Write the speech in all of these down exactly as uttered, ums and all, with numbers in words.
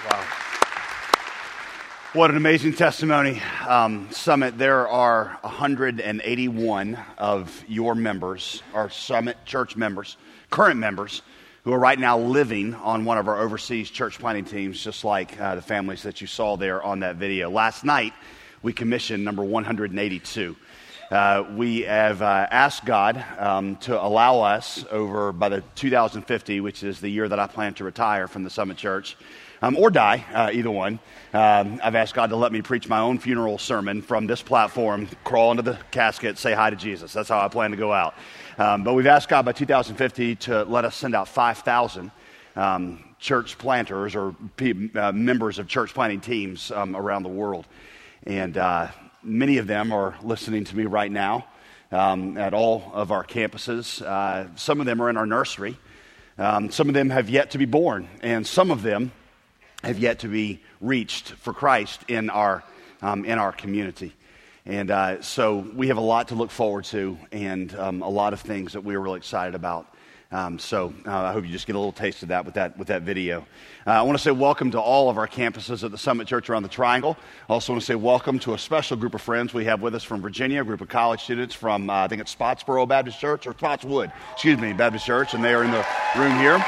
Wow. What an amazing testimony. Um, Summit, there are one hundred eighty-one of your members, our Summit church members, current members, who are right now living on one of our overseas church planting teams, just like uh, the families that you saw there on that video. Last night, we commissioned number one hundred eighty-two. Uh, we have uh, asked God um, to allow us over by the two thousand fifty, which is the year that I plan to retire from the Summit Church, um, or die, uh, either one. Um, I've asked God to let me preach my own funeral sermon from this platform, crawl into the casket, say hi to Jesus. That's how I plan to go out. Um, but we've asked God by two thousand fifty to let us send out five thousand um, church planters or pe- uh, members of church planting teams um, around the world. And uh, many of them are listening to me right now um, at all of our campuses. Uh, some of them are in our nursery. Um, some of them have yet to be born. And some of them have yet to be reached for Christ in our um, in our community. And uh, so we have a lot to look forward to and um, a lot of things that we're really excited about. Um, so uh, I hope you just get a little taste of that with that with that video. Uh, I want to say welcome to all of our campuses at the Summit Church around the Triangle. I also want to say welcome to a special group of friends we have with us from Virginia, a group of college students from, uh, I think it's Spotsboro Baptist Church, or Spotswood, excuse me, Baptist Church, and they are in the room here.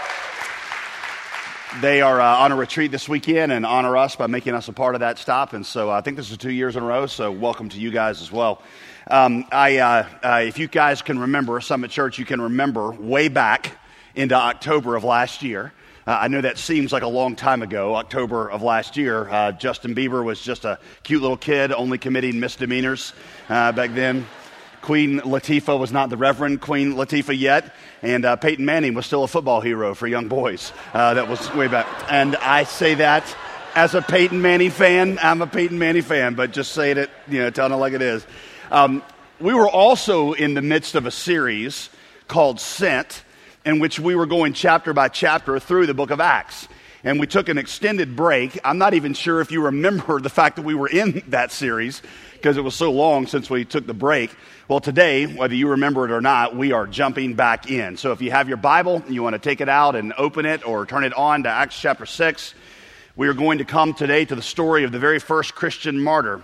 They are uh, on a retreat this weekend and honor us by making us a part of that stop. And so uh, I think this is two years in a row, so welcome to you guys as well. Um, I, uh, uh, if you guys can remember, Summit Church, you can remember way back into October of last year. Uh, I know that seems like a long time ago, October of last year. Uh, Justin Bieber was just a cute little kid, only committing misdemeanors uh, back then. Queen Latifah was not the Reverend Queen Latifah yet, and uh, Peyton Manning was still a football hero for young boys. Uh, that was way back. And I say that as a Peyton Manning fan. I'm a Peyton Manning fan, but just saying it, you know, telling it like it is. Um, we were also in the midst of a series called Sent, in which we were going chapter by chapter through the book of Acts. And we took an extended break. I'm not even sure if you remember the fact that we were in that series, because it was so long since we took the break. Well, today, whether you remember it or not, we are jumping back in. So if you have your Bible, you want to take it out and open it or turn it on to Acts chapter six, we are going to come today to the story of the very first Christian martyr.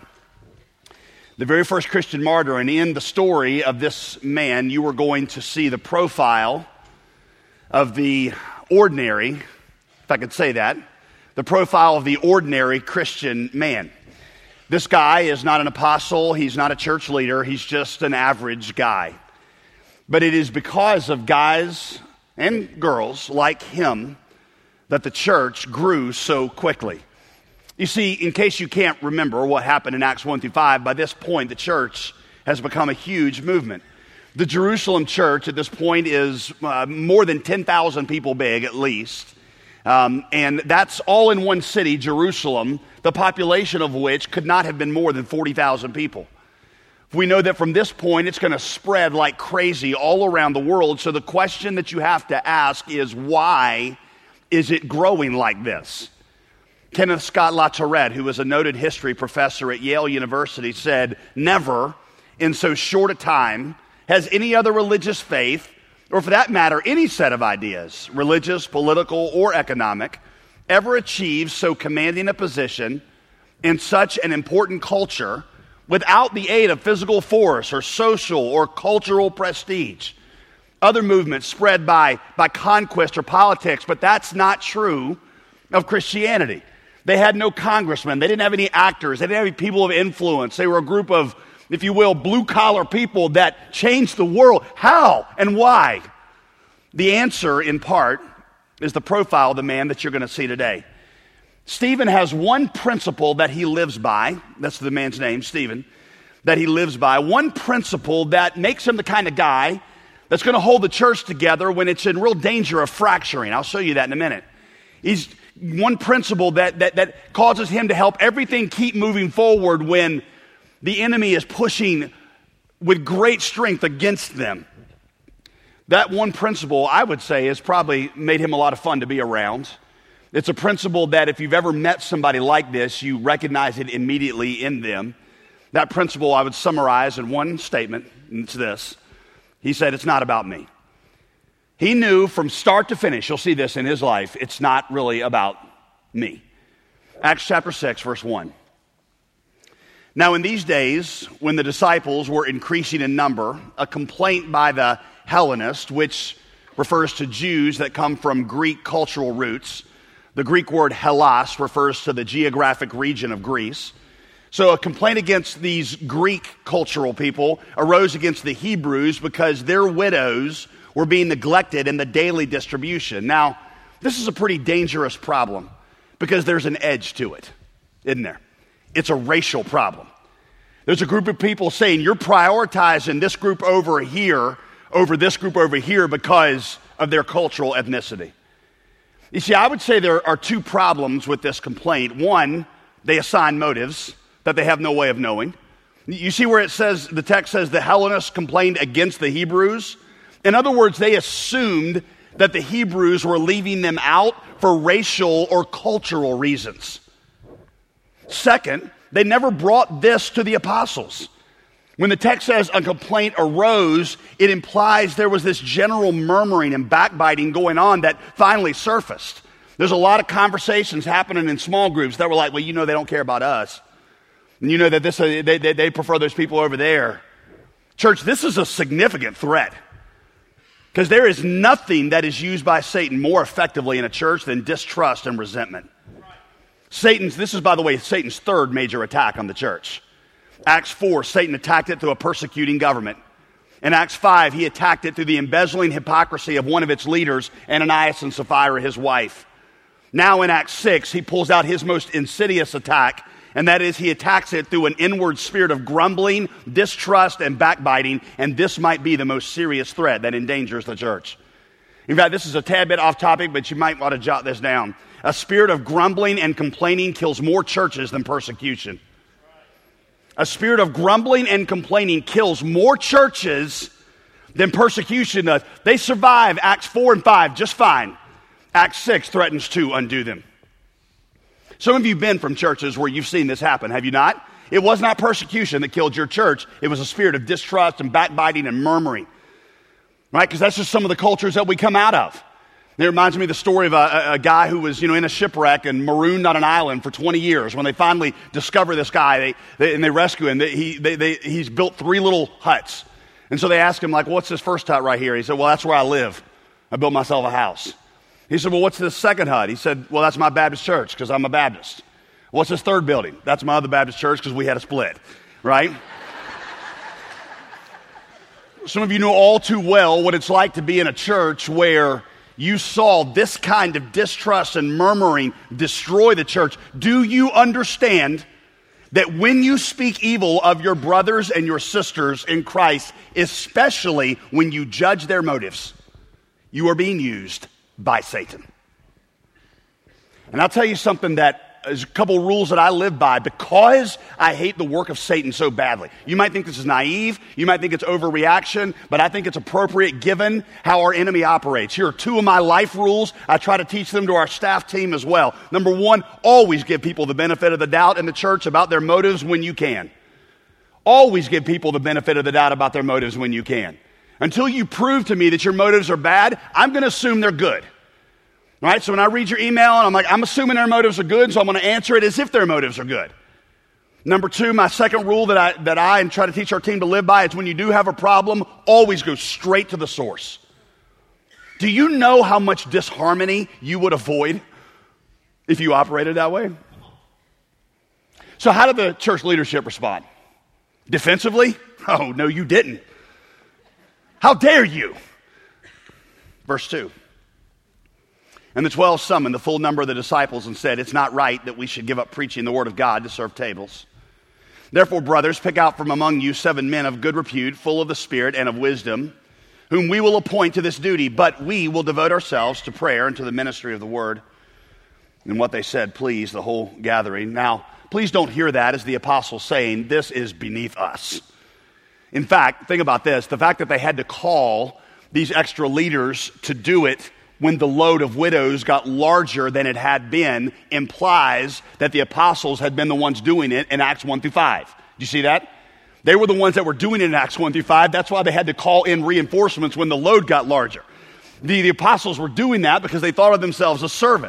The very first Christian martyr, and in the story of this man, you are going to see the profile of the ordinary, if I could say that, the profile of the ordinary Christian man. This guy is not an apostle, he's not a church leader, he's just an average guy. But it is because of guys and girls like him that the church grew so quickly. You see, in case you can't remember what happened in Acts one through five, by this point the church has become a huge movement. The Jerusalem church at this point is uh, more than ten thousand people big at least. Um, and that's all in one city, Jerusalem, the population of which could not have been more than forty thousand people. We know that from this point, it's going to spread like crazy all around the world. So the question that you have to ask is, why is it growing like this? Kenneth Scott LaTourette, who was a noted history professor at Yale University, said, never in so short a time has any other religious faith, or for that matter, any set of ideas, religious, political, or economic, ever achieved so commanding a position in such an important culture without the aid of physical force or social or cultural prestige. Other movements spread by, by conquest or politics, but that's not true of Christianity. They had no congressmen. They didn't have any actors. They didn't have any people of influence. They were a group of, if you will, blue-collar people that changed the world. How and why? The answer, in part, is the profile of the man that you're going to see today. Stephen has one principle that he lives by. That's the man's name, Stephen, that he lives by. One principle that makes him the kind of guy that's going to hold the church together when it's in real danger of fracturing. I'll show you that in a minute. He's one principle that, that, that causes him to help everything keep moving forward when the enemy is pushing with great strength against them. That one principle, I would say, has probably made him a lot of fun to be around. It's a principle that if you've ever met somebody like this, you recognize it immediately in them. That principle I would summarize in one statement, and it's this. He said, it's not about me. He knew from start to finish, you'll see this in his life, it's not really about me. Acts chapter six, verse one. Now in these days, when the disciples were increasing in number, a complaint by the Hellenists, which refers to Jews that come from Greek cultural roots. The Greek word Hellas refers to the geographic region of Greece. So a complaint against these Greek cultural people arose against the Hebrews because their widows were being neglected in the daily distribution. Now, this is a pretty dangerous problem because there's an edge to it, isn't there? It's a racial problem. There's a group of people saying you're prioritizing this group over here over this group over here because of their cultural ethnicity. You see, I would say there are two problems with this complaint. One, they assign motives that they have no way of knowing. You see where it says, the text says the Hellenists complained against the Hebrews? In other words, they assumed that the Hebrews were leaving them out for racial or cultural reasons. Second, they never brought this to the apostles. When the text says a complaint arose, it implies there was this general murmuring and backbiting going on that finally surfaced. There's a lot of conversations happening in small groups that were like, well, you know they don't care about us. And you know that this uh, they, they, they prefer those people over there. Church, this is a significant threat. Because there is nothing that is used by Satan more effectively in a church than distrust and resentment. Satan's, this is, by the way, Satan's third major attack on the church. Acts four, Satan attacked it through a persecuting government. In Acts five, he attacked it through the embezzling hypocrisy of one of its leaders, Ananias and Sapphira, his wife. Now in Acts six, he pulls out his most insidious attack, and that is he attacks it through an inward spirit of grumbling, distrust, and backbiting, and this might be the most serious threat that endangers the church. In fact, this is a tad bit off topic, but you might want to jot this down. A spirit of grumbling and complaining kills more churches than persecution. A spirit of grumbling and complaining kills more churches than persecution does. They survive Acts four and five just fine. Acts six threatens to undo them. Some of you have been from churches where you've seen this happen, have you not? It was not persecution that killed your church. It was a spirit of distrust and backbiting and murmuring. Right? Because that's just some of the cultures that we come out of. It reminds me of the story of a, a, a guy who was, you know, in a shipwreck and marooned on an island for twenty years. When they finally discover this guy they, they, and they rescue him, they, he, they, they, he's built three little huts. And so they ask him, like, what's this first hut right here? He said, well, that's where I live. I built myself a house. He said, well, what's this second hut? He said, well, that's my Baptist church because I'm a Baptist. What's this third building? That's my other Baptist church because we had a split, right? Some of you know all too well what it's like to be in a church where you saw this kind of distrust and murmuring destroy the church. Do you understand that when you speak evil of your brothers and your sisters in Christ, especially when you judge their motives, you are being used by Satan? And I'll tell you something that is a couple rules that I live by because I hate the work of Satan so badly. You might think this is naive. You might think it's overreaction, but I think it's appropriate given how our enemy operates. Here are two of my life rules. I try to teach them to our staff team as well. Number one, always give people the benefit of the doubt in the church about their motives when you can. Always give people the benefit of the doubt about their motives when you can. Until you prove to me that your motives are bad, I'm going to assume they're good. Right? So when I read your email and I'm like, I'm assuming their motives are good, so I'm going to answer it as if their motives are good. Number two, my second rule that I, that I and try to teach our team to live by is when you do have a problem, always go straight to the source. Do you know how much disharmony you would avoid if you operated that way? So how did the church leadership respond? Defensively? Oh, no, you didn't. How dare you? Verse two. And the twelve summoned the full number of the disciples and said, it's not right that we should give up preaching the word of God to serve tables. Therefore, brothers, pick out from among you seven men of good repute, full of the Spirit and of wisdom, whom we will appoint to this duty, but we will devote ourselves to prayer and to the ministry of the word. And what they said pleased the whole gathering. Now, please don't hear that as the apostles saying, this is beneath us. In fact, think about this. The fact that they had to call these extra leaders to do it when the load of widows got larger than it had been implies that the apostles had been the ones doing it in Acts one through five. Do you see that? They were the ones that were doing it in Acts one through five. That's why they had to call in reinforcements when the load got larger. The, the apostles were doing that because they thought of themselves as servants.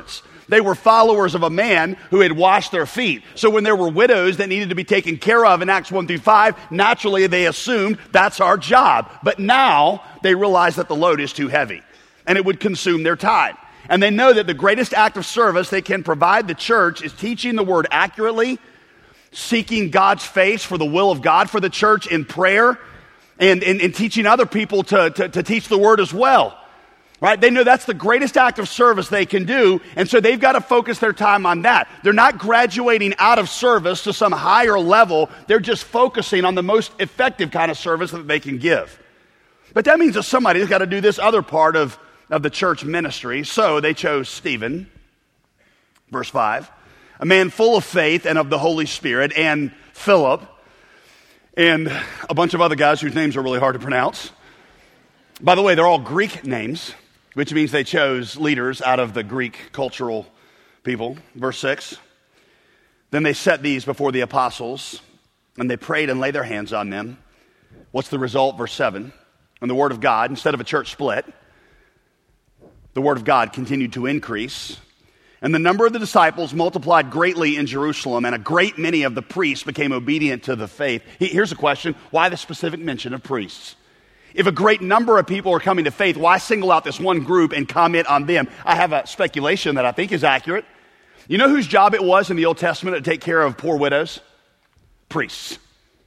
They were followers of a man who had washed their feet. So when there were widows that needed to be taken care of in Acts one through five, naturally they assumed that's our job. But now they realize that the load is too heavy and it would consume their time. And they know that the greatest act of service they can provide the church is teaching the word accurately, seeking God's face for the will of God for the church in prayer, and, and, and teaching other people to, to, to teach the word as well. Right? They know that's the greatest act of service they can do, and so they've got to focus their time on that. They're not graduating out of service to some higher level. They're just focusing on the most effective kind of service that they can give. But that means that somebody's got to do this other part of, of the church ministry. So they chose Stephen, verse five, a man full of faith and of the Holy Spirit, and Philip, and a bunch of other guys whose names are really hard to pronounce. By the way, they're all Greek names, which means they chose leaders out of the Greek cultural people. Verse six, then they set these before the apostles, and they prayed and laid their hands on them. What's the result? Verse seven, and the word of God, instead of a church split, the word of God continued to increase, and the number of the disciples multiplied greatly in Jerusalem, and a great many of the priests became obedient to the faith. Here's a question: why the specific mention of priests? If a great number of people are coming to faith, why single out this one group and comment on them? I have a speculation that I think is accurate. You know whose job it was in the Old Testament to take care of poor widows? Priests.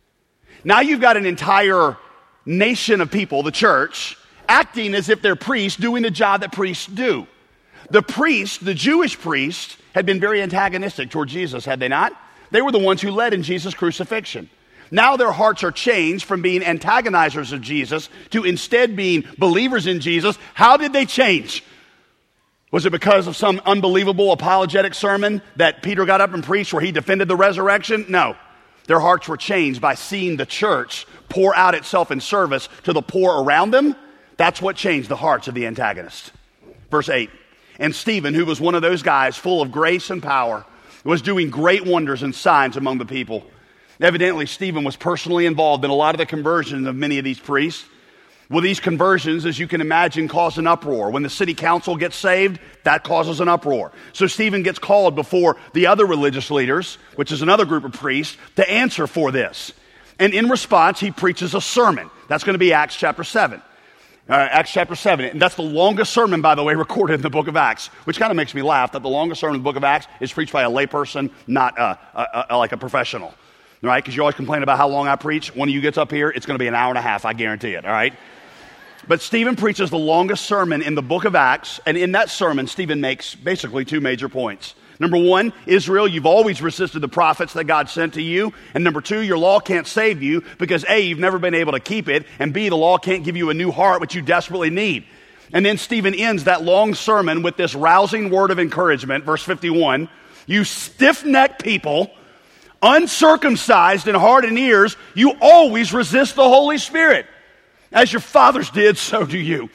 Now you've got an entire nation of people, the church, acting as if they're priests, doing the job that priests do. The priests, the Jewish priests, had been very antagonistic toward Jesus, had they not? They were the ones who led in Jesus' crucifixion. Now their hearts are changed from being antagonizers of Jesus to instead being believers in Jesus. How did they change? Was it because of some unbelievable apologetic sermon that Peter got up and preached where he defended the resurrection? No. Their hearts were changed by seeing the church pour out itself in service to the poor around them. That's what changed the hearts of the antagonists. Verse eight, and Stephen, who was one of those guys full of grace and power, was doing great wonders and signs among the people. Evidently, Stephen was personally involved in a lot of the conversions of many of these priests. Well, these conversions, as you can imagine, cause an uproar. When the city council gets saved, that causes an uproar. So Stephen gets called before the other religious leaders, which is another group of priests, to answer for this. And in response, he preaches a sermon. That's going to be Acts chapter seven. Uh, Acts chapter seven. And that's the longest sermon, by the way, recorded in the book of Acts, which kind of makes me laugh that the longest sermon in the book of Acts is preached by a layperson, not uh, uh, uh, like a professional. Right? Because you always complain about how long I preach. One of you gets up here, it's going to be an hour and a half, I guarantee it, all right? But Stephen preaches the longest sermon in the book of Acts, and in that sermon, Stephen makes basically two major points. Number one, Israel, you've always resisted the prophets that God sent to you. And number two, your law can't save you because A, you've never been able to keep it, and B, the law can't give you a new heart, which you desperately need. And then Stephen ends that long sermon with this rousing word of encouragement, verse fifty-one, you stiff-necked people, uncircumcised in heart and ears, you always resist the Holy Spirit. As your fathers did, so do you.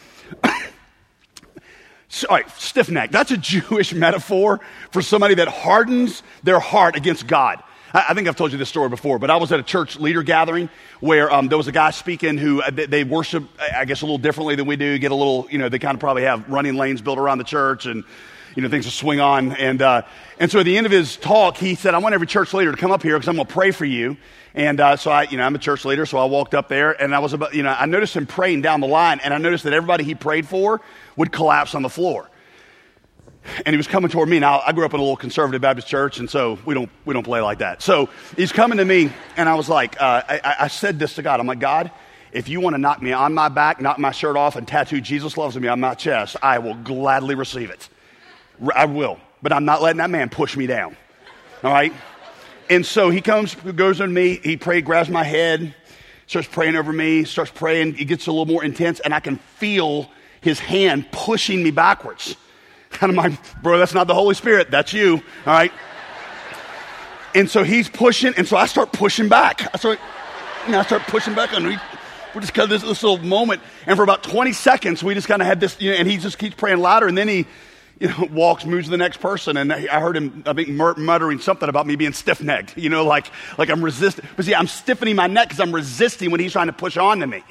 Sorry, stiff-necked. That's a Jewish metaphor for somebody that hardens their heart against God. I, I think I've told you this story before, but I was at a church leader gathering where um, there was a guy speaking who uh, they, they worship, I guess, a little differently than we do. Get a little, you know, they kind of probably have running lanes built around the church and you know, things to swing on. And uh, and so at the end of his talk, he said, I want every church leader to come up here because I'm going to pray for you. And uh, so I, you know, I'm a church leader, so I walked up there and I was about, you know, I noticed him praying down the line, and I noticed that everybody he prayed for would collapse on the floor. And he was coming toward me. Now, I grew up in a little conservative Baptist church, and so we don't we don't play like that. So he's coming to me, and I was like, uh, I, I said this to God. I'm like, God, if you want to knock me on my back, knock my shirt off, and tattoo Jesus loves me on my chest, I will gladly receive it. I will. But I'm not letting that man push me down. All right? And so he comes, goes to me, he prays, grabs my head, starts praying over me, starts praying. It gets a little more intense, and I can feel his hand pushing me backwards. And I'm like, bro, that's not the Holy Spirit. That's you. All right? And so he's pushing, and so I start pushing back. I start, you know, I start pushing back on him. We just got this, this little moment, and for about twenty seconds, we just kind of had this, you know, and he just keeps praying louder, and then he, you know, walks, moves to the next person, and I heard him, I think, muttering something about me being stiff-necked, you know, like, like I'm resisting. But see, I'm stiffening my neck because I'm resisting when he's trying to push on to me.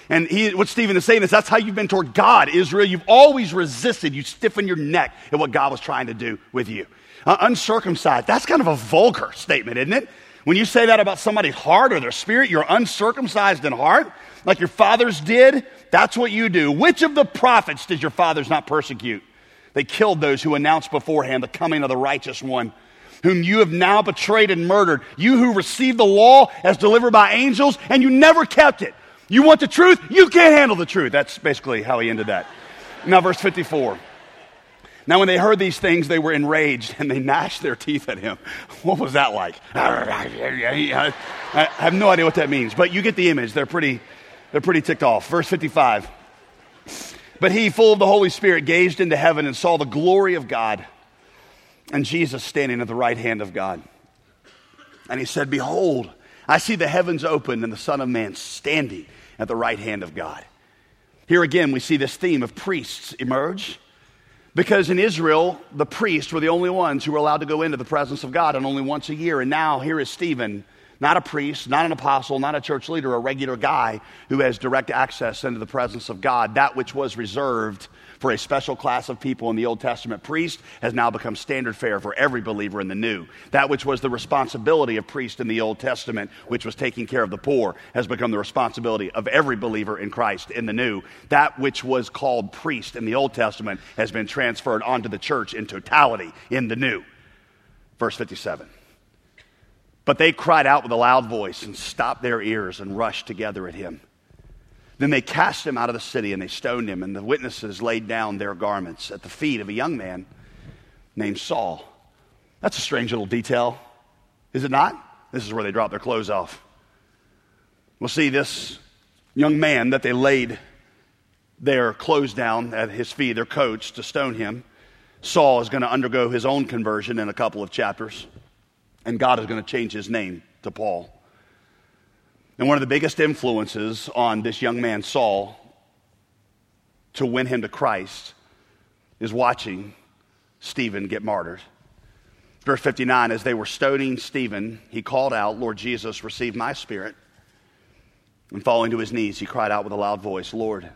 And he, what Stephen is saying is that's how you've been toward God, Israel. You've always resisted. You stiffen your neck at what God was trying to do with you. Uh, uncircumcised, that's kind of a vulgar statement, isn't it? When you say that about somebody's heart or their spirit, you're uncircumcised in heart, like your fathers did, that's what you do. Which of the prophets did your fathers not persecute? They killed those who announced beforehand the coming of the righteous one, whom you have now betrayed and murdered. You who received the law as delivered by angels, and you never kept it. You want the truth? You can't handle the truth. That's basically how he ended that. Now, verse fifty-four. Now, when they heard these things, they were enraged, and they gnashed their teeth at him. What was that like? I have no idea what that means, but you get the image. They're pretty, they're pretty ticked off. Verse fifty-five. But he, full of the Holy Spirit, gazed into heaven and saw the glory of God and Jesus standing at the right hand of God. And he said, behold, I see the heavens opened and the Son of Man standing at the right hand of God. Here again, we see this theme of priests emerge. Because in Israel, the priests were the only ones who were allowed to go into the presence of God, and only once a year. And now here is Stephen, not a priest, not an apostle, not a church leader, a regular guy who has direct access into the presence of God. That which was reserved for a special class of people in the Old Testament priest has now become standard fare for every believer in the New. That which was the responsibility of priest in the Old Testament, which was taking care of the poor, has become the responsibility of every believer in Christ in the New. That which was called priest in the Old Testament has been transferred onto the church in totality in the New. Verse fifty-seven. But they cried out with a loud voice and stopped their ears and rushed together at him. Then they cast him out of the city and they stoned him, and the witnesses laid down their garments at the feet of a young man named Saul. That's a strange little detail, is it not? This is where they drop their clothes off. We'll see this young man that they laid their clothes down at his feet, their coats, to stone him. Saul is going to undergo his own conversion in a couple of chapters, and God is going to change his name to Paul. And one of the biggest influences on this young man, Saul, to win him to Christ is watching Stephen get martyred. Verse fifty-nine, as they were stoning Stephen, he called out, Lord Jesus, receive my spirit. And falling to his knees, he cried out with a loud voice, Lord,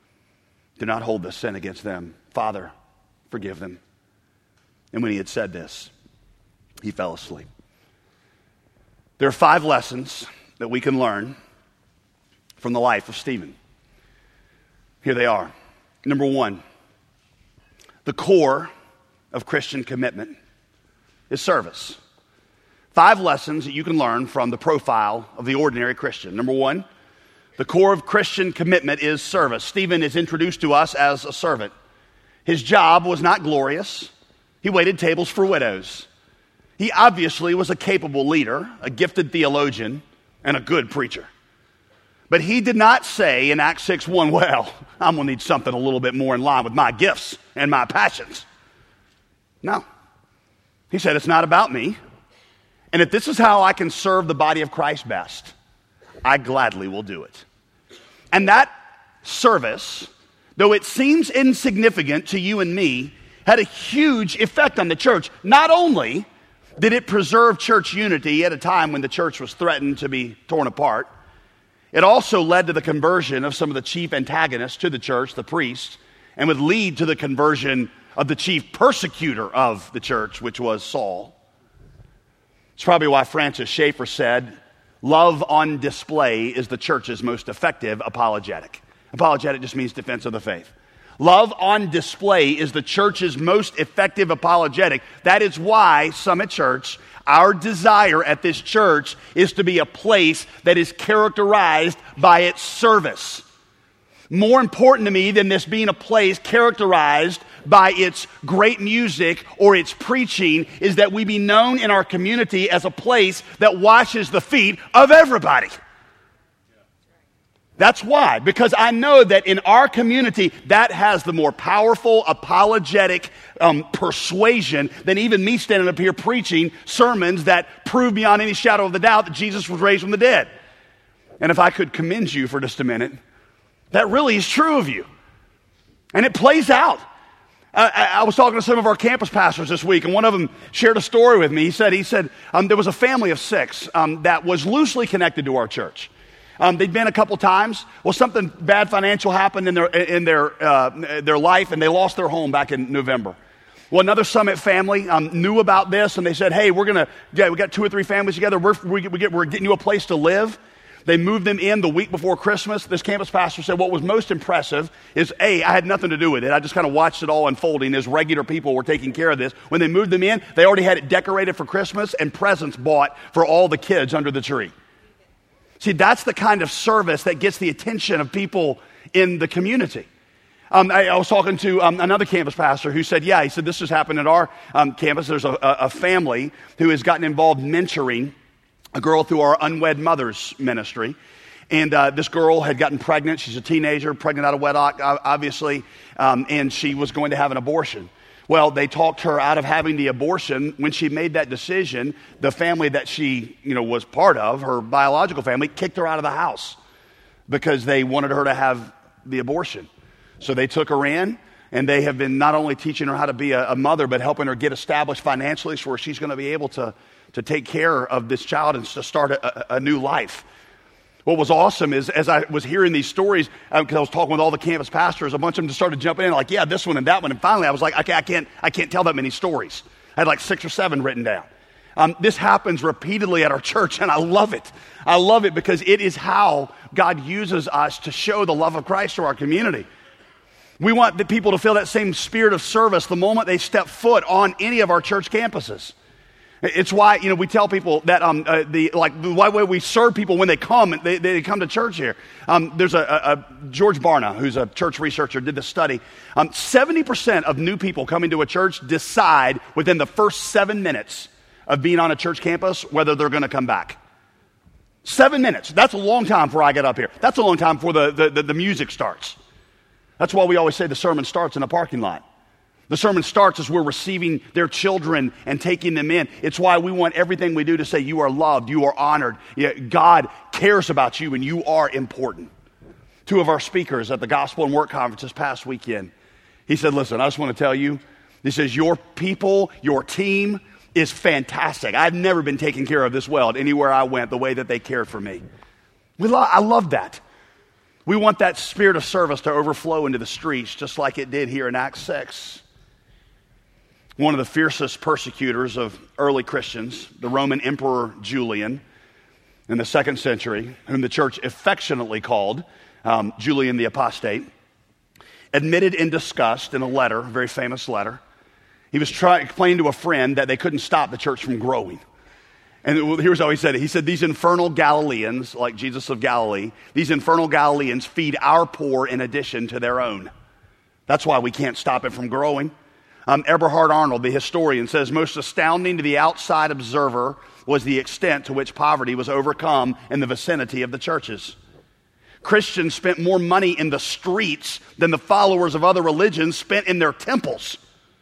do not hold this sin against them. Father, forgive them. And when he had said this, he fell asleep. There are five lessons that we can learn from the life of Stephen. Here they are. Number one, the core of Christian commitment is service. Five lessons that you can learn from the profile of the ordinary Christian. Number one, the core of Christian commitment is service. Stephen is introduced to us as a servant. His job was not glorious. He waited tables for widows. He obviously was a capable leader, a gifted theologian, and a good preacher. But he did not say in Acts six one, well, I'm going to need something a little bit more in line with my gifts and my passions. No. He said, it's not about me. And if this is how I can serve the body of Christ best, I gladly will do it. And that service, though it seems insignificant to you and me, had a huge effect on the church. Not only did it preserve church unity at a time when the church was threatened to be torn apart, it also led to the conversion of some of the chief antagonists to the church, the priests, and would lead to the conversion of the chief persecutor of the church, which was Saul. It's probably why Francis Schaeffer said, love on display is the church's most effective apologetic. Apologetic just means defense of the faith. Love on display is the church's most effective apologetic. That is why Summit Church, our desire at this church is to be a place that is characterized by its service. More important to me than this being a place characterized by its great music or its preaching is that we be known in our community as a place that washes the feet of everybody. That's why, because I know that in our community, that has the more powerful apologetic um, persuasion than even me standing up here preaching sermons that prove beyond any shadow of the doubt that Jesus was raised from the dead. And if I could commend you for just a minute, that really is true of you. And it plays out. Uh, I, I was talking to some of our campus pastors this week, and one of them shared a story with me. He said, he said um, there was a family of six um, that was loosely connected to our church. Um, they'd been a couple times. Well, something bad financial happened in their in their uh, their life, and they lost their home back in November. Well, another Summit family um, knew about this, and they said, "Hey, we're gonna yeah, we got two or three families together. We're we, we get, we're getting you a place to live." They moved them in the week before Christmas. This campus pastor said what was most impressive is, A, I had nothing to do with it. I just kind of watched it all unfolding as regular people were taking care of this. When they moved them in, they already had it decorated for Christmas and presents bought for all the kids under the tree. See, that's the kind of service that gets the attention of people in the community. Um, I, I was talking to um, another campus pastor who said, yeah, he said, this has happened at our um, campus. There's a, a, a family who has gotten involved mentoring a girl through our Unwed Mothers ministry. And uh, this girl had gotten pregnant. She's a teenager, pregnant out of wedlock, obviously, um, and she was going to have an abortion. Well, they talked her out of having the abortion. When she made that decision, the family that she, you know, was part of, her biological family, kicked her out of the house because they wanted her to have the abortion. So they took her in, and they have been not only teaching her how to be a, a mother, but helping her get established financially so where she's going to be able to to take care of this child and to start a, a new life. What was awesome is, as I was hearing these stories, because uh, I was talking with all the campus pastors, a bunch of them just started jumping in, like, yeah, this one and that one. And finally, I was like, okay, I can't, I can't tell that many stories. I had like six or seven written down. Um, this happens repeatedly at our church, and I love it. I love it because it is how God uses us to show the love of Christ to our community. We want the people to feel that same spirit of service the moment they step foot on any of our church campuses. It's why, you know, we tell people that um, uh, the like the way we serve people when they come, they, they come to church here. Um, there's a, a, a George Barna, who's a church researcher, did this study. Um, seventy percent of new people coming to a church decide within the first seven minutes of being on a church campus whether they're going to come back. Seven minutes. That's a long time before I get up here. That's a long time before the, the, the, the music starts. That's why we always say the sermon starts in a parking lot. The sermon starts as we're receiving their children and taking them in. It's why we want everything we do to say you are loved, you are honored. Yeah, God cares about you and you are important. Two of our speakers at the Gospel and Work Conference this past weekend, he said, listen, I just want to tell you, he says, your people, your team is fantastic. I've never been taken care of this well at anywhere I went the way that they cared for me. We lo- I love that. We want that spirit of service to overflow into the streets just like it did here in Acts six. One of the fiercest persecutors of early Christians, the Roman Emperor Julian, in the second century, whom the church affectionately called um, Julian the Apostate, admitted in disgust in a letter, a very famous letter, he was trying to explain to a friend that they couldn't stop the church from growing. And here's how he said it. He said, these infernal Galileans, like Jesus of Galilee, these infernal Galileans feed our poor in addition to their own. That's why we can't stop it from growing. Um, Eberhard Arnold, the historian, says most astounding to the outside observer was the extent to which poverty was overcome in the vicinity of the churches. Christians spent more money in the streets than the followers of other religions spent in their temples.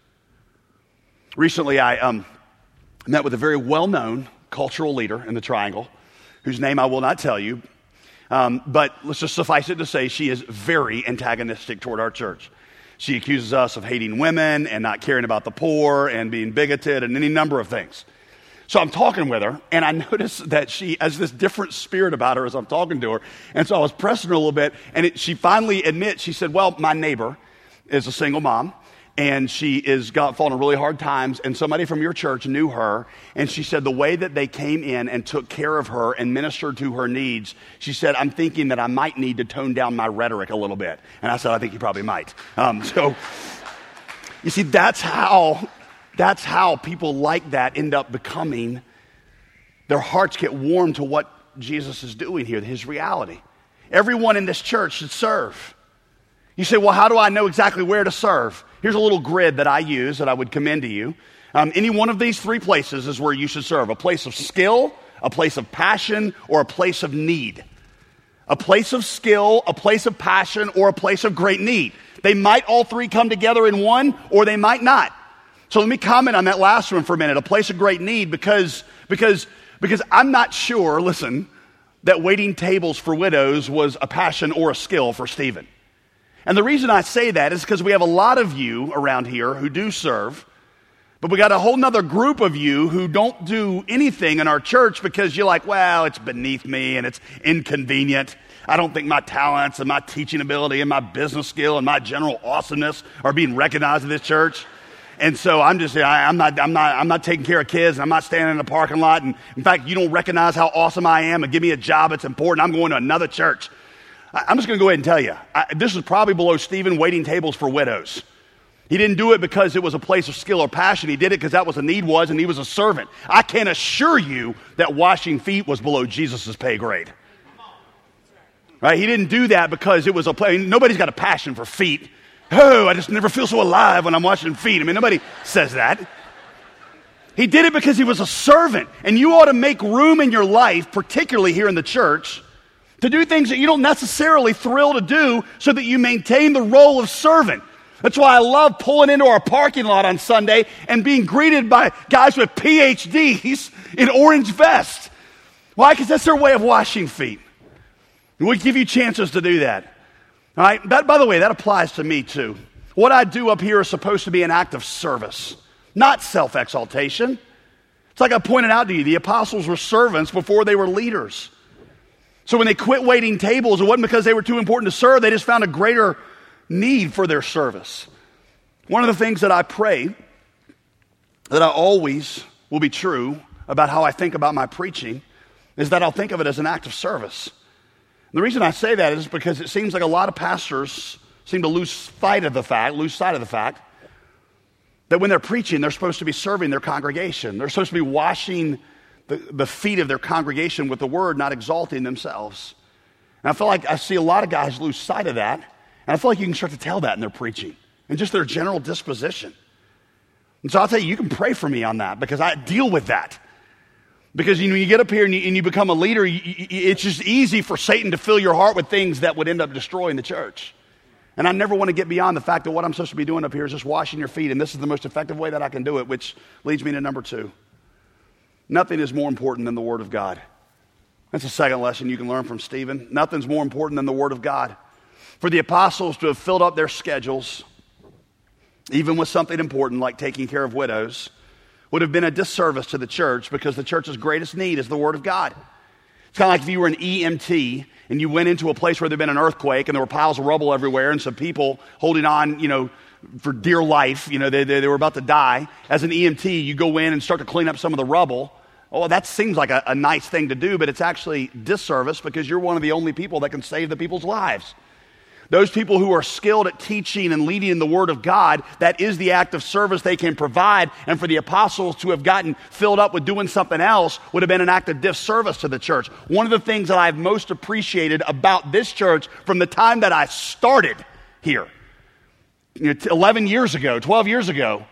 Recently, I um, met with a very well-known cultural leader in the Triangle, whose name I will not tell you, um, but let's just suffice it to say she is very antagonistic toward our church. She accuses us of hating women and not caring about the poor and being bigoted and any number of things. So I'm talking with her, and I noticed that she has this different spirit about her as I'm talking to her. And so I was pressing her a little bit, and it, she finally admits, she said, well, my neighbor is a single mom, and she is got fallen in really hard times, and somebody from your church knew her, and she said the way that they came in and took care of her and ministered to her needs, she said, I'm thinking that I might need to tone down my rhetoric a little bit. And I said, I think you probably might. Um, so, you see, that's how, that's how people like that end up becoming, their hearts get warm to what Jesus is doing here, his reality. Everyone in this church should serve. You say, well, how do I know exactly where to serve? Here's a little grid that I use that I would commend to you. Um, any one of these three places is where you should serve. A place of skill, a place of passion, or a place of need. A place of skill, a place of passion, or a place of great need. They might all three come together in one, or they might not. So let me comment on that last one for a minute. A place of great need, because, because, because I'm not sure, listen, that waiting tables for widows was a passion or a skill for Stephen. And the reason I say that is because we have a lot of you around here who do serve, But we got a whole nother group of you who don't do anything in our church because you're like, well, it's beneath me and it's inconvenient. I don't think my talents and my teaching ability and my business skill and my general awesomeness are being recognized in this church. And so I'm just, I, I'm not, I'm not, I'm not taking care of kids. And I'm not standing in the parking lot. And in fact, you don't recognize how awesome I am and give me a job. It's important. I'm going to another church. I, I'm just going to go ahead and tell you, I, this is probably below Stephen waiting tables for widows. He didn't do it because it was a place of skill or passion. He did it because that was the need was, and he was a servant. I can assure you that washing feet was below Jesus' pay grade. Right? He didn't do that because it was a place. Nobody's got a passion for feet. Oh, I just never feel so alive when I'm washing feet. I mean, nobody says that. He did it because he was a servant. And you ought to make room in your life, particularly here in the church, to do things that you don't necessarily thrill to do so that you maintain the role of servant. That's why I love pulling into our parking lot on Sunday and being greeted by guys with P H Ds in orange vests. Why? Because that's their way of washing feet. And we give you chances to do that. All right? That, by the way, that applies to me too. What I do up here is supposed to be an act of service, not self-exaltation. It's like I pointed out to you, the apostles were servants before they were leaders. So when they quit waiting tables, it wasn't because they were too important to serve. They just found a greater need for their service. One of the things that I pray that I always will be true about how I think about my preaching is that I'll think of it as an act of service. And the reason I say that is because it seems like a lot of pastors seem to lose sight of the fact, lose sight of the fact that when they're preaching, they're supposed to be serving their congregation. They're supposed to be washing the, the feet of their congregation with the word, not exalting themselves. And I feel like I see a lot of guys lose sight of that. And I feel like you can start to tell that in their preaching and just their general disposition. And so I'll tell you, you can pray for me on that because I deal with that. Because you know, when you get up here and you, and you become a leader, you, you, it's just easy for Satan to fill your heart with things that would end up destroying the church. And I never want to get beyond the fact that what I'm supposed to be doing up here is just washing your feet. And this is the most effective way that I can do it, which leads me to number two. Nothing is more important than the Word of God. That's the second lesson you can learn from Stephen. Nothing's more important than the Word of God. For the apostles to have filled up their schedules, even with something important like taking care of widows, would have been a disservice to the church because the church's greatest need is the Word of God. It's kind of like if you were an E M T and you went into a place where there had been an earthquake and there were piles of rubble everywhere and some people holding on, you know, for dear life, you know, they, they, they were about to die. As an E M T, you go in and start to clean up some of the rubble. Oh, that seems like a, a nice thing to do, but it's actually disservice because you're one of the only people that can save the people's lives. Those people who are skilled at teaching and leading in the Word of God, that is the act of service they can provide. And for the apostles to have gotten filled up with doing something else would have been an act of disservice to the church. One of the things that I've most appreciated about this church from the time that I started here, you know, eleven years ago, twelve years ago,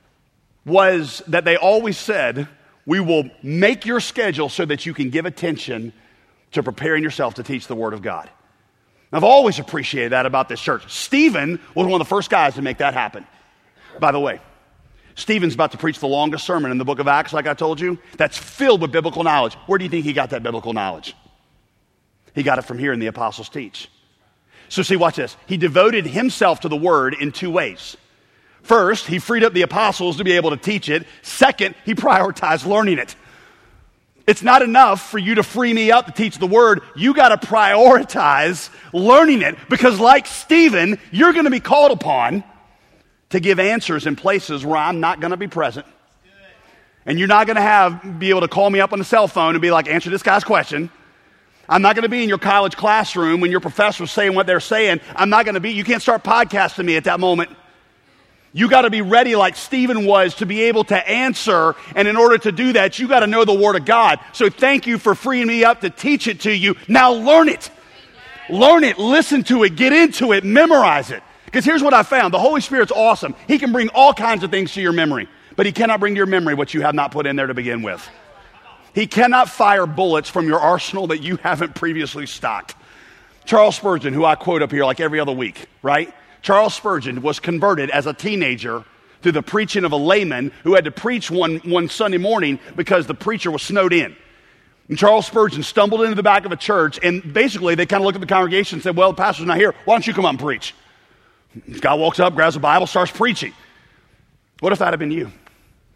was that they always said, we will make your schedule so that you can give attention to preparing yourself to teach the Word of God. I've always appreciated that about this church. Stephen was one of the first guys to make that happen. By the way, Stephen's about to preach the longest sermon in the book of Acts, like I told you, that's filled with biblical knowledge. Where do you think he got that biblical knowledge? He got it from hearing the apostles teach. So see, watch this. He devoted himself to the Word in two ways. First, he freed up the apostles to be able to teach it. Second, he prioritized learning it. It's not enough for you to free me up to teach the Word. You got to prioritize learning it because like Stephen, you're going to be called upon to give answers in places where I'm not going to be present. And you're not going to have be able to call me up on the cell phone and be like, answer this guy's question. I'm not going to be in your college classroom when your professor's saying what they're saying. I'm not going to be, you can't start podcasting me at that moment. You got to be ready like Stephen was to be able to answer. And in order to do that, you got to know the Word of God. So thank you for freeing me up to teach it to you. Now learn it. Learn it, listen to it, get into it, memorize it. Because here's what I found. The Holy Spirit's awesome. He can bring all kinds of things to your memory. But he cannot bring to your memory what you have not put in there to begin with. He cannot fire bullets from your arsenal that you haven't previously stocked. Charles Spurgeon, who I quote up here like every other week, right? Charles Spurgeon was converted as a teenager through the preaching of a layman who had to preach one, one Sunday morning because the preacher was snowed in. And Charles Spurgeon stumbled into the back of a church, and basically they kind of looked at the congregation and said, well, the pastor's not here. Why don't you come up and preach? This guy walks up, grabs a Bible, starts preaching. What if that had been you?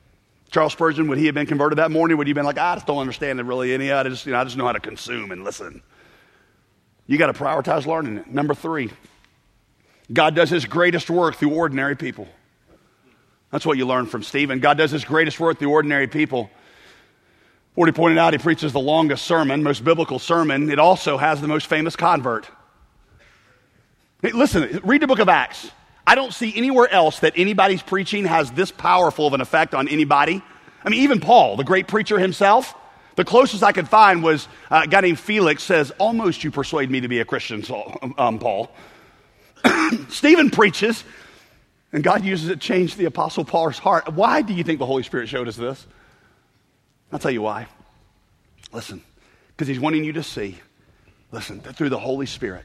Charles Spurgeon, would he have been converted that morning? Would he have been like, I just don't understand it really any of it. I just, you know, I just know how to consume and listen. You got to prioritize learning it. Number three, God does his greatest work through ordinary people. That's what you learn from Stephen. God does his greatest work through ordinary people. What he pointed out, he preaches the longest sermon, most biblical sermon. It also has the most famous convert. Hey, listen, read the book of Acts. I don't see anywhere else that anybody's preaching has this powerful of an effect on anybody. I mean, even Paul, the great preacher himself, the closest I could find was uh, a guy named Felix says, almost you persuade me to be a Christian, um, Paul. Stephen preaches, and God uses it to change the Apostle Paul's heart. Why do you think the Holy Spirit showed us this? I'll tell you why. Listen, because he's wanting you to see, listen, that through the Holy Spirit,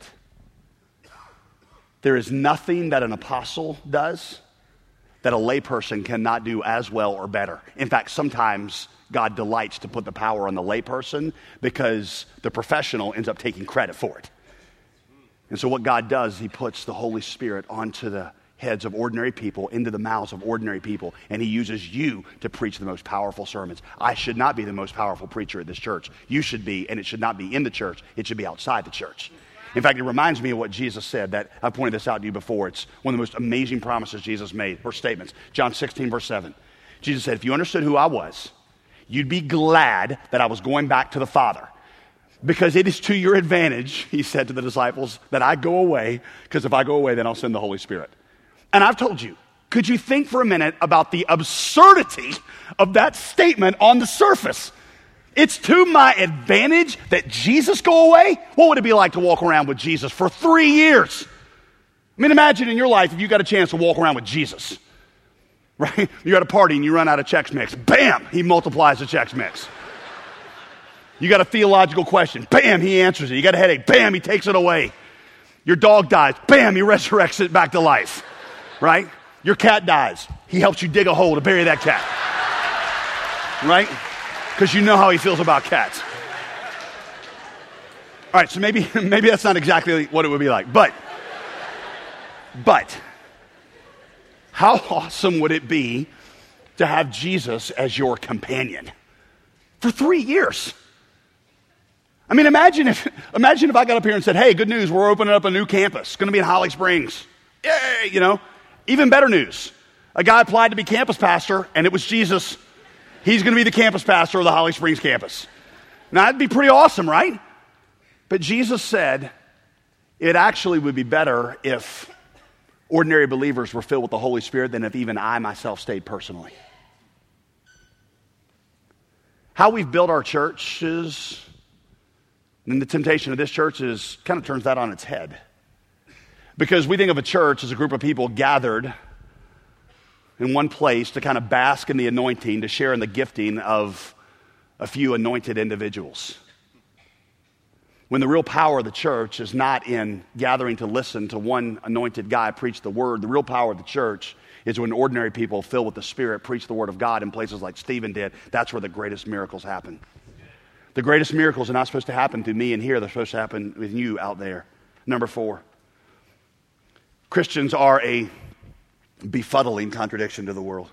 there is nothing that an apostle does that a layperson cannot do as well or better. In fact, sometimes God delights to put the power on the layperson because the professional ends up taking credit for it. And so what God does, he puts the Holy Spirit onto the heads of ordinary people, into the mouths of ordinary people, and he uses you to preach the most powerful sermons. I should not be the most powerful preacher at this church. You should be, and it should not be in the church. It should be outside the church. In fact, it reminds me of what Jesus said. That I've pointed this out to you before. It's one of the most amazing promises Jesus made, or statements. John sixteen, verse seven. Jesus said, if you understood who I was, you'd be glad that I was going back to the Father. Because it is to your advantage, he said to the disciples, that I go away, because if I go away, then I'll send the Holy Spirit. And I've told you, could you think for a minute about the absurdity of that statement on the surface? It's to my advantage that Jesus go away? What would it be like to walk around with Jesus for three years? I mean, imagine in your life if you got a chance to walk around with Jesus, right? You're at a party and you run out of Chex Mix. Bam, he multiplies the Chex Mix. You got a theological question. Bam, he answers it. You got a headache. Bam, he takes it away. Your dog dies. Bam, he resurrects it back to life, right? Your cat dies. He helps you dig a hole to bury that cat, right? Because you know how he feels about cats. All right, so maybe maybe that's not exactly what it would be like. But, but, how awesome would it be to have Jesus as your companion for three years? I mean, imagine if imagine if I got up here and said, hey, good news, we're opening up a new campus. It's going to be in Holly Springs. Yay, you know. Even better news. A guy applied to be campus pastor, and it was Jesus. He's going to be the campus pastor of the Holly Springs campus. Now, that'd be pretty awesome, right? But Jesus said it actually would be better if ordinary believers were filled with the Holy Spirit than if even I myself stayed personally. How we've built our churches, and the temptation of this church is kind of turns that on its head. Because we think of a church as a group of people gathered in one place to kind of bask in the anointing, to share in the gifting of a few anointed individuals. When the real power of the church is not in gathering to listen to one anointed guy preach the word. The real power of the church is when ordinary people filled with the Spirit preach the word of God in places like Stephen did. That's where the greatest miracles happen. The greatest miracles are not supposed to happen through me in here. They're supposed to happen with you out there. Number four. Christians are a befuddling contradiction to the world.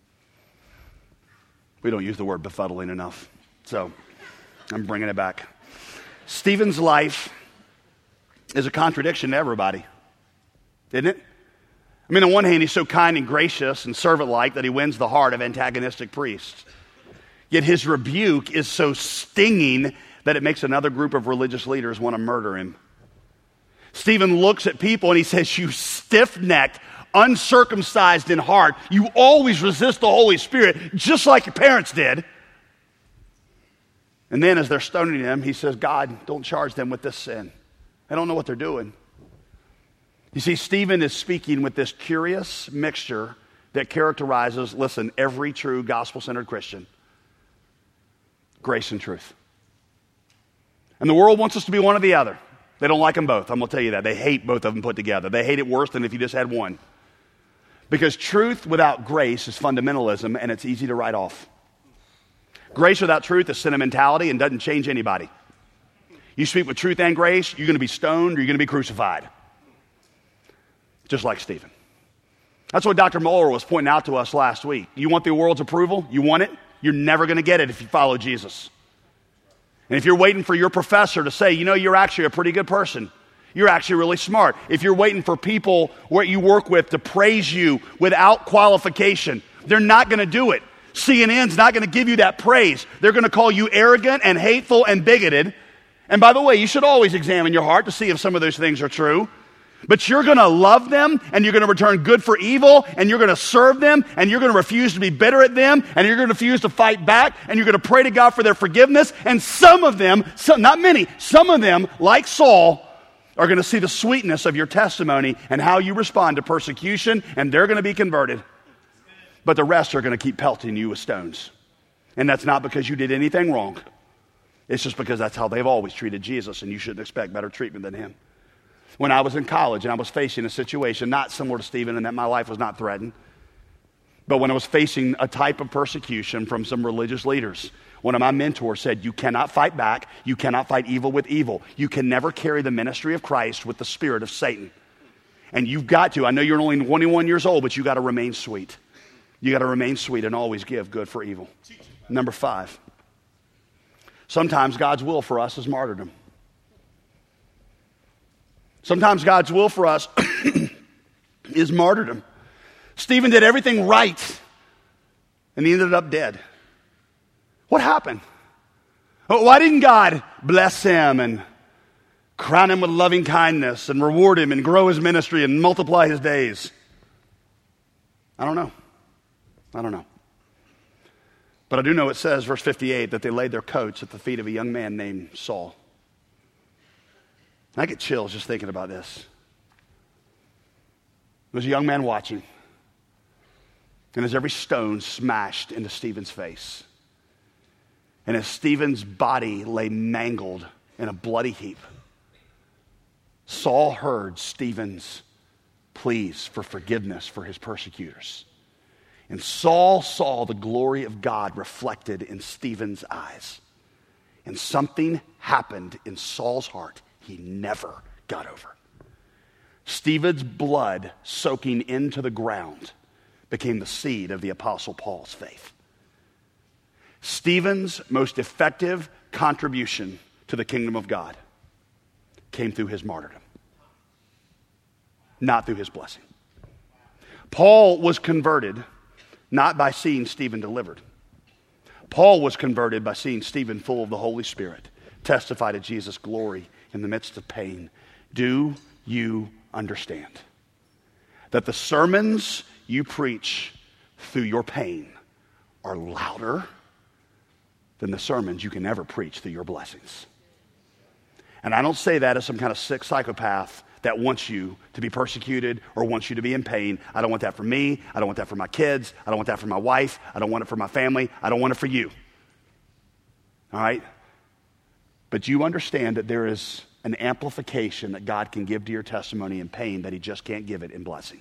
We don't use the word befuddling enough, so I'm bringing it back. Stephen's life is a contradiction to everybody, isn't it? I mean, on one hand, he's so kind and gracious and servant-like that he wins the heart of antagonistic priests. Yet his rebuke is so stinging that it makes another group of religious leaders want to murder him. Stephen looks at people and he says, you stiff-necked, uncircumcised in heart, you always resist the Holy Spirit, just like your parents did. And then as they're stoning him, he says, God, don't charge them with this sin. They don't know what they're doing. You see, Stephen is speaking with this curious mixture that characterizes, listen, every true gospel-centered Christian. Grace and truth. And the world wants us to be one or the other. They don't like them both. I'm going to tell you that. They hate both of them put together. They hate it worse than if you just had one. Because truth without grace is fundamentalism, and it's easy to write off. Grace without truth is sentimentality and doesn't change anybody. You speak with truth and grace, you're going to be stoned or you're going to be crucified. Just like Stephen. That's what Doctor Moeller was pointing out to us last week. You want the world's approval? You want it? You're never going to get it if you follow Jesus. And if you're waiting for your professor to say, you know, you're actually a pretty good person, you're actually really smart. If you're waiting for people where you work with to praise you without qualification, they're not going to do it. C N N's not going to give you that praise. They're going to call you arrogant and hateful and bigoted. And by the way, you should always examine your heart to see if some of those things are true. But you're going to love them, and you're going to return good for evil, and you're going to serve them, and you're going to refuse to be bitter at them, and you're going to refuse to fight back, and you're going to pray to God for their forgiveness. And some of them, some, not many, some of them, like Saul, are going to see the sweetness of your testimony and how you respond to persecution, and they're going to be converted. But the rest are going to keep pelting you with stones. And that's not because you did anything wrong. It's just because that's how they've always treated Jesus, and you shouldn't expect better treatment than him. When I was in college and I was facing a situation not similar to Stephen, and that my life was not threatened, but when I was facing a type of persecution from some religious leaders, one of my mentors said, you cannot fight back. You cannot fight evil with evil. You can never carry the ministry of Christ with the spirit of Satan. And you've got to, I know you're only twenty-one years old, but you got to remain sweet. You got to remain sweet and always give good for evil. Number five, sometimes God's will for us is martyrdom. Sometimes God's will for us is martyrdom. Stephen did everything right, and he ended up dead. What happened? Why didn't God bless him and crown him with loving kindness and reward him and grow his ministry and multiply his days? I don't know. I don't know. But I do know it says, verse fifty-eight, that they laid their coats at the feet of a young man named Saul. I get chills just thinking about this. There was a young man watching, and as every stone smashed into Stephen's face, and as Stephen's body lay mangled in a bloody heap, Saul heard Stephen's pleas for forgiveness for his persecutors. And Saul saw the glory of God reflected in Stephen's eyes. And something happened in Saul's heart he never got over. Stephen's blood soaking into the ground became the seed of the Apostle Paul's faith. Stephen's most effective contribution to the kingdom of God came through his martyrdom, not through his blessing. Paul was converted not by seeing Stephen delivered. Paul was converted by seeing Stephen full of the Holy Spirit testify to Jesus' glory in the midst of pain. Do you understand that the sermons you preach through your pain are louder than the sermons you can ever preach through your blessings? And I don't say that as some kind of sick psychopath that wants you to be persecuted or wants you to be in pain. I don't want that for me. I don't want that for my kids. I don't want that for my wife. I don't want it for my family. I don't want it for you. All right? But you understand that there is an amplification that God can give to your testimony in pain that he just can't give it in blessing.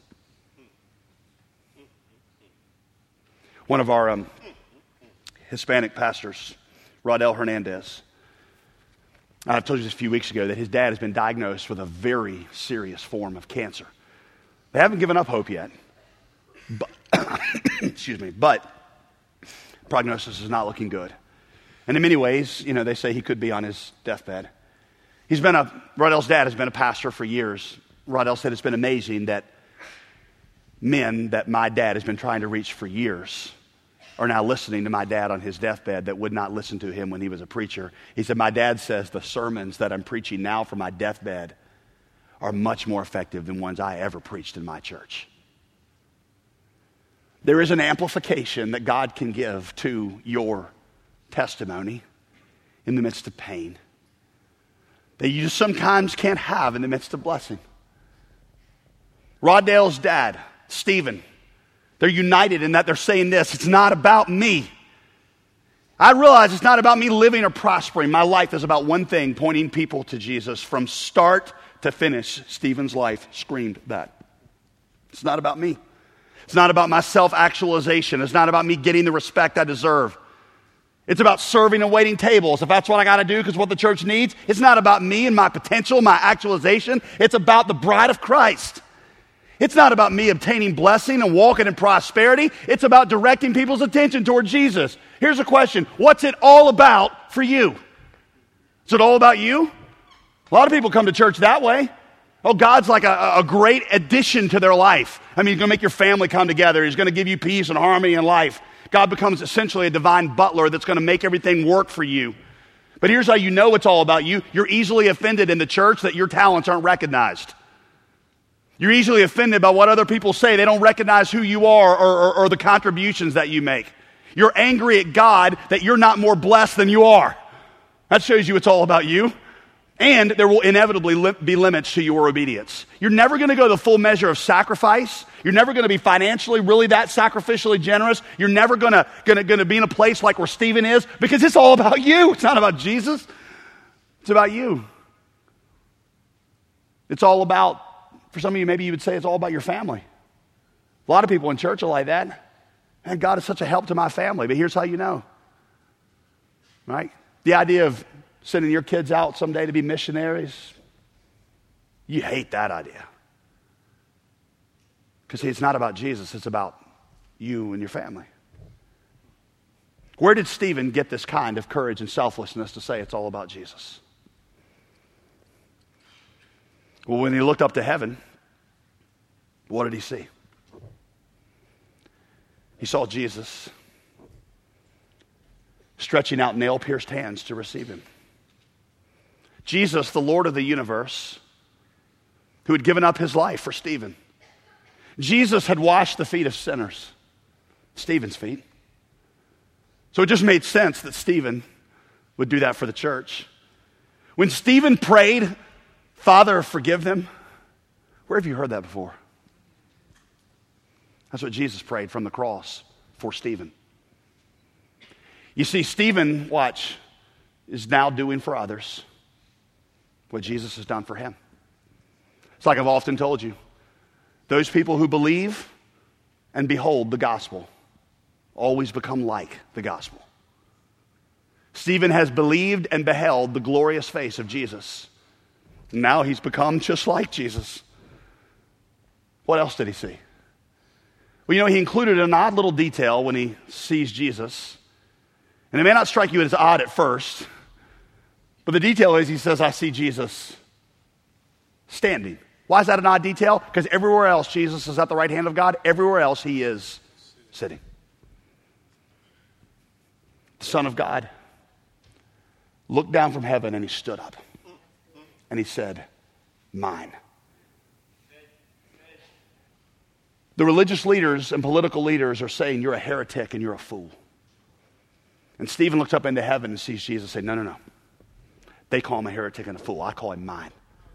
One of our um, Hispanic pastors, Rodel Hernandez, I told you this a few weeks ago that his dad has been diagnosed with a very serious form of cancer. They haven't given up hope yet. But, excuse me, but prognosis is not looking good. And in many ways, you know, they say he could be on his deathbed. He's been a, Rodel's dad has been a pastor for years. Rodel said it's been amazing that men that my dad has been trying to reach for years are now listening to my dad on his deathbed that would not listen to him when he was a preacher. He said, my dad says the sermons that I'm preaching now for my deathbed are much more effective than ones I ever preached in my church. There is an amplification that God can give to your testimony in the midst of pain that you just sometimes can't have in the midst of blessing. Rodel's dad, Stephen, they're united in that they're saying this: it's not about me. I realize it's not about me living or prospering. My life is about one thing, pointing people to Jesus. From start to finish, Stephen's life screamed that. It's not about me. It's not about my self-actualization. It's not about me getting the respect I deserve. It's about serving and waiting tables. If that's what I got to do because what the church needs, it's not about me and my potential, my actualization. It's about the bride of Christ. It's not about me obtaining blessing and walking in prosperity. It's about directing people's attention toward Jesus. Here's a question. What's it all about for you? Is it all about you? A lot of people come to church that way. Oh, God's like a, a great addition to their life. I mean, he's going to make your family come together. He's going to give you peace and harmony in life. God becomes essentially a divine butler that's going to make everything work for you. But here's how you know it's all about you. You're easily offended in the church that your talents aren't recognized. You're easily offended by what other people say. They don't recognize who you are or, or, or the contributions that you make. You're angry at God that you're not more blessed than you are. That shows you it's all about you. And there will inevitably li- be limits to your obedience. You're never going to go the full measure of sacrifice. You're never going to be financially really that sacrificially generous. You're never going to going to be in a place like where Stephen is, because it's all about you. It's not about Jesus. It's about you. It's all about, for some of you, maybe you would say it's all about your family. A lot of people in church are like that. And God is such a help to my family. But here's how you know. Right? The idea of sending your kids out someday to be missionaries, you hate that idea. Because see, it's not about Jesus, it's about you and your family. Where did Stephen get this kind of courage and selflessness to say it's all about Jesus? Well, when he looked up to heaven, what did he see? He saw Jesus stretching out nail-pierced hands to receive him. Jesus, the Lord of the universe, who had given up his life for Stephen. Jesus had washed the feet of sinners, Stephen's feet. So it just made sense that Stephen would do that for the church. When Stephen prayed, Father, forgive them, where have you heard that before? That's what Jesus prayed from the cross for Stephen. You see, Stephen, watch, is now doing for others what Jesus has done for him. It's like I've often told you. Those people who believe and behold the gospel always become like the gospel. Stephen has believed and beheld the glorious face of Jesus. Now he's become just like Jesus. What else did he see? Well, you know, he included an odd little detail when he sees Jesus. And it may not strike you as odd at first, but the detail is he says, I see Jesus standing. Why is that an odd detail? Because everywhere else Jesus is at the right hand of God. Everywhere else he is sitting. The Son of God looked down from heaven and he stood up. And he said, mine. The religious leaders and political leaders are saying you're a heretic and you're a fool. And Stephen looks up into heaven and sees Jesus say, no, no, no. They call him a heretic and a fool. I call him mine.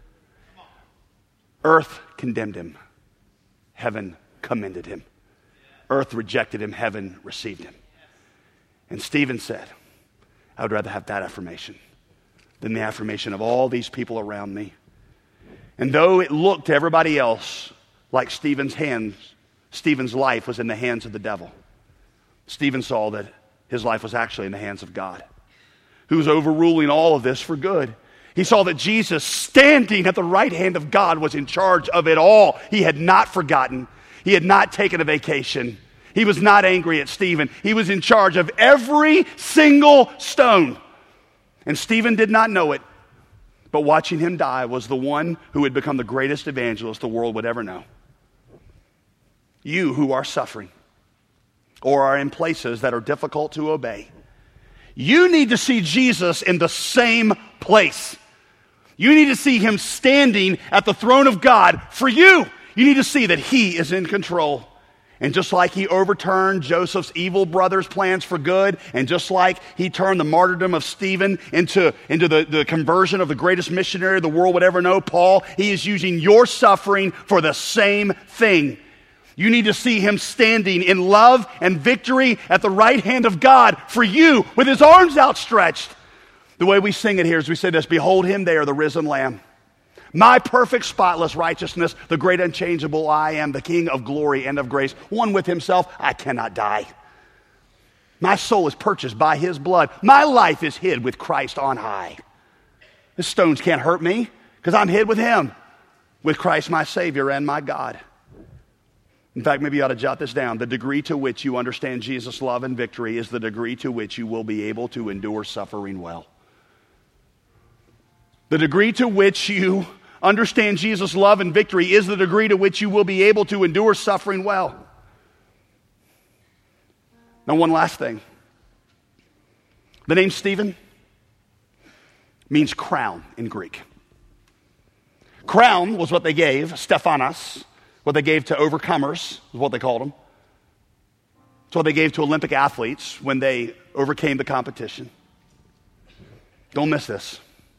Earth condemned him. Heaven commended him. Earth rejected him. Heaven received him. And Stephen said, I would rather have that affirmation than the affirmation of all these people around me. And though it looked to everybody else like Stephen's hands, Stephen's life was in the hands of the devil, Stephen saw that his life was actually in the hands of God, who was overruling all of this for good. He saw that Jesus, standing at the right hand of God, was in charge of it all. He had not forgotten. He had not taken a vacation. He was not angry at Stephen. He was in charge of every single stone. And Stephen did not know it, but watching him die was the one who had become the greatest evangelist the world would ever know. You who are suffering or are in places that are difficult to obey, you need to see Jesus in the same place. You need to see him standing at the throne of God for you. You need to see that he is in control. And just like he overturned Joseph's evil brother's plans for good, and just like he turned the martyrdom of Stephen into, into the, the conversion of the greatest missionary the world would ever know, Paul, he is using your suffering for the same thing. You need to see him standing in love and victory at the right hand of God for you with his arms outstretched. The way we sing it here is we say this, behold him there, the risen Lamb. My perfect, spotless righteousness, the great unchangeable I am, the King of glory and of grace, one with himself, I cannot die. My soul is purchased by his blood. My life is hid with Christ on high. The stones can't hurt me because I'm hid with him, with Christ my Savior and my God. In fact, maybe you ought to jot this down. The degree to which you understand Jesus' love and victory is the degree to which you will be able to endure suffering well. The degree to which you understand Jesus' love and victory is the degree to which you will be able to endure suffering well. Now, one last thing. The name Stephen means crown in Greek. Crown was what they gave, Stephanos, what they gave to overcomers, is what they called them. It's what they gave to Olympic athletes when they overcame the competition. Don't miss this.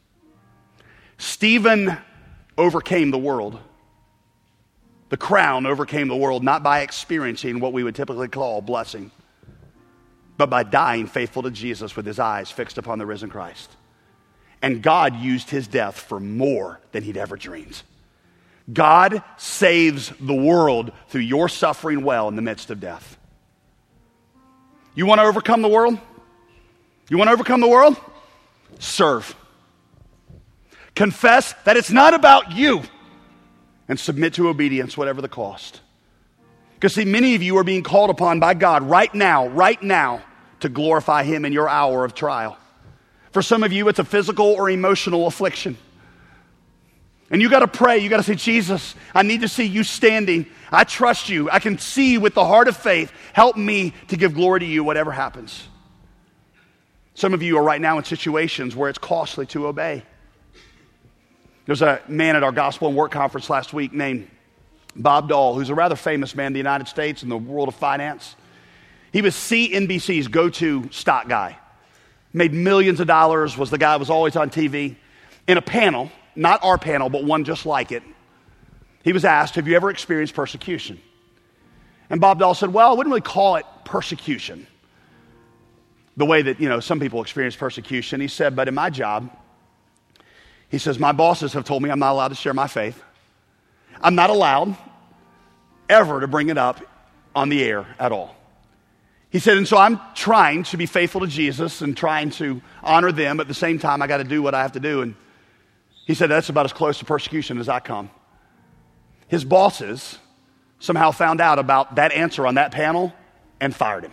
Stephen overcame the world. The crown overcame the world, not by experiencing what we would typically call blessing, but by dying faithful to Jesus with his eyes fixed upon the risen Christ. And God used his death for more than he'd ever dreamed. God saves the world through your suffering well in the midst of death. You want to overcome the world? You want to overcome the world? Serve. Confess that it's not about you, and submit to obedience, whatever the cost. Because see, many of you are being called upon by God right now, right now, to glorify him in your hour of trial. For some of you, it's a physical or emotional affliction. And you got to pray. You got to say, Jesus, I need to see you standing. I trust you. I can see with the heart of faith. Help me to give glory to you, whatever happens. Some of you are right now in situations where it's costly to obey. There's a man at our Gospel and Work Conference last week named Bob Dole, who's a rather famous man in the United States in the world of finance. He was C N B C's go-to stock guy. Made millions of dollars, was the guy who was always on T V. In a panel, not our panel, but one just like it, he was asked, have you ever experienced persecution? And Bob Dole said, well, I wouldn't really call it persecution, the way that, you know, some people experience persecution. He said, but in my job, he says, my bosses have told me I'm not allowed to share my faith. I'm not allowed ever to bring it up on the air at all. He said, and so I'm trying to be faithful to Jesus and trying to honor them. At the same time, I got to do what I have to do. And he said, that's about as close to persecution as I come. His bosses somehow found out about that answer on that panel and fired him.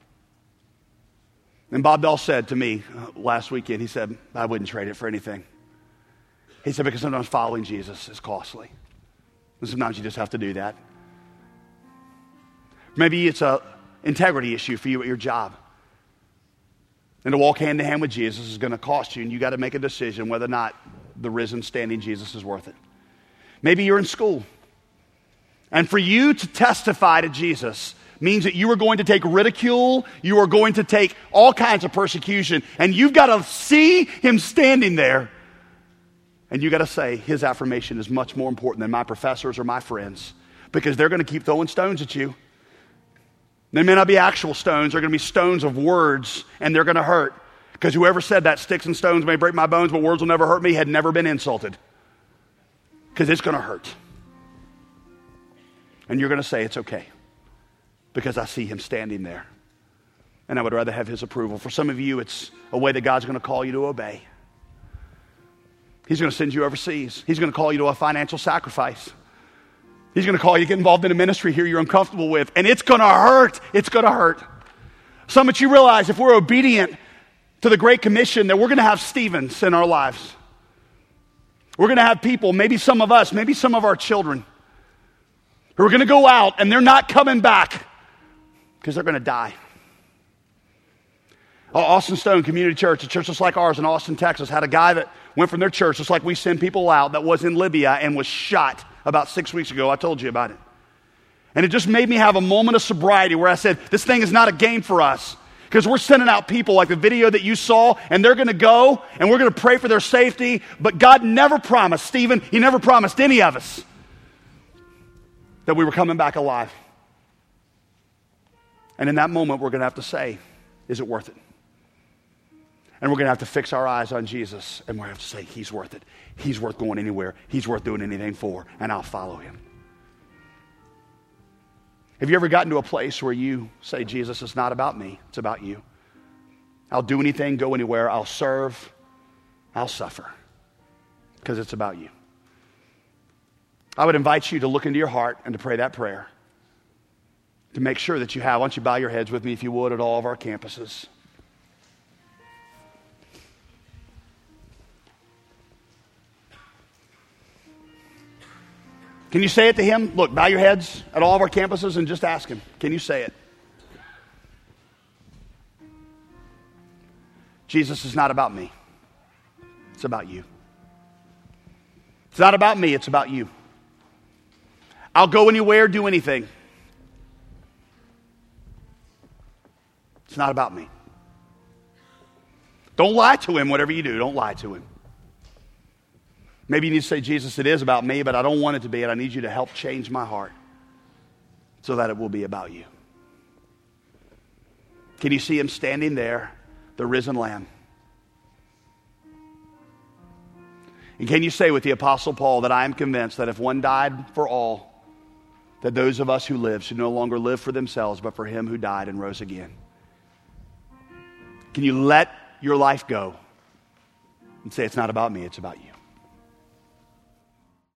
And Bob Dole said to me uh, last weekend, he said, I wouldn't trade it for anything. He said, because sometimes following Jesus is costly. And sometimes you just have to do that. Maybe it's a integrity issue for you at your job. And to walk hand in hand with Jesus is going to cost you, and you got to make a decision whether or not the risen, standing Jesus is worth it. Maybe you're in school. And for you to testify to Jesus means that you are going to take ridicule, you are going to take all kinds of persecution, and you've got to see him standing there. And you got to say, his affirmation is much more important than my professors or my friends, because they're going to keep throwing stones at you. They may not be actual stones, they're going to be stones of words, and they're going to hurt. Because whoever said that, sticks and stones may break my bones, but words will never hurt me, had never been insulted. Because it's going to hurt. And you're going to say, it's okay, because I see him standing there. And I would rather have his approval. For some of you, it's a way that God's going to call you to obey. He's going to send you overseas. He's going to call you to a financial sacrifice. He's going to call you to get involved in a ministry here you're uncomfortable with. And it's going to hurt. It's going to hurt. Some of you realize if we're obedient to the Great Commission that we're going to have Stephens in our lives. We're going to have people, maybe some of us, maybe some of our children, who are going to go out and they're not coming back because they're going to die. Austin Stone Community Church, a church just like ours in Austin, Texas, had a guy that went from their church, just like we send people out, that was in Libya and was shot about six weeks ago. I told you about it. And it just made me have a moment of sobriety where I said, this thing is not a game for us. Because we're sending out people like the video that you saw, and they're going to go, and we're going to pray for their safety. But God never promised, Stephen, he never promised any of us that we were coming back alive. And in that moment, we're going to have to say, is it worth it? And we're going to have to fix our eyes on Jesus, and we're going to have to say, he's worth it. He's worth going anywhere. He's worth doing anything for, and I'll follow him. Have you ever gotten to a place where you say, Jesus, it's not about me, it's about you. I'll do anything, go anywhere, I'll serve, I'll suffer, because it's about you. I would invite you to look into your heart and to pray that prayer. to make sure that you have. Why don't you bow your heads with me, if you would, at all of our campuses. Can you say it to him? Look, bow your heads at all of our campuses and just ask him. Can you say it? Jesus, is not about me. It's about you. It's not about me, it's about you. I'll go anywhere, do anything. It's not about me. Don't lie to him, whatever you do. Don't lie to him. Maybe you need to say, Jesus, it is about me, but I don't want it to be, and I need you to help change my heart so that it will be about you. Can you see him standing there, the risen Lamb? And can you say with the Apostle Paul that I am convinced that if one died for all, that those of us who live should no longer live for themselves, but for him who died and rose again? Can you let your life go and say, it's not about me, it's about you?